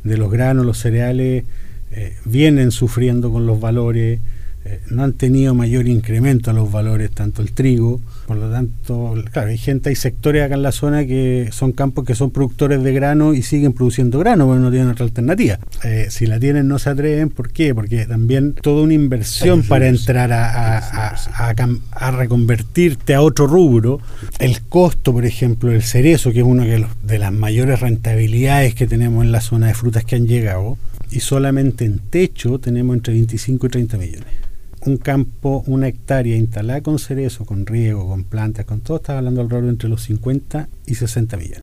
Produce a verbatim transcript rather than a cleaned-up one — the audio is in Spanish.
de los granos, los cereales, eh, vienen sufriendo con los valores, eh, no han tenido mayor incremento a los valores, tanto el trigo, por lo tanto, claro, hay gente, hay sectores acá en la zona que son campos que son productores de grano y siguen produciendo grano, porque no tienen otra alternativa. Eh, si la tienen no se atreven, ¿por qué? Porque también toda una inversión para entrar a, a, a, a, a, a reconvertirte a otro rubro, el costo, por ejemplo, del cerezo, que es una de, los, de las mayores rentabilidades que tenemos en la zona de frutas que han llegado, y solamente en techo tenemos entre veinticinco y treinta millones. Un campo, una hectárea instalada con cerezo, con riego, con plantas, con todo, está hablando alrededor de entre los cincuenta y sesenta millones.